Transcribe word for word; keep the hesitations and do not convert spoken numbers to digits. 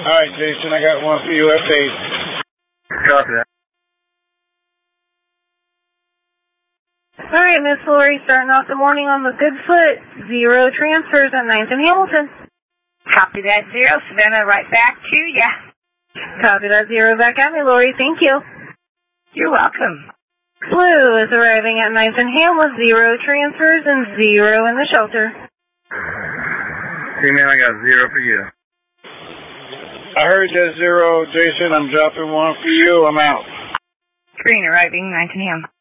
All right, Jason, I got one for you, F eight. Copy that. All right, Miss Lori, starting off the morning on the good foot. Zero transfers at ninth and Hamilton. Copy that, Zero. Savannah, right back to ya. Copy that, Zero. Back at me, Lori. Thank you. You're welcome. Blue is arriving at ninth and Ham with zero transfers and zero in the shelter. Female, I got zero for you. I heard that, Zero. Jason, I'm dropping one for you. I'm out. Green arriving, ninth and Ham.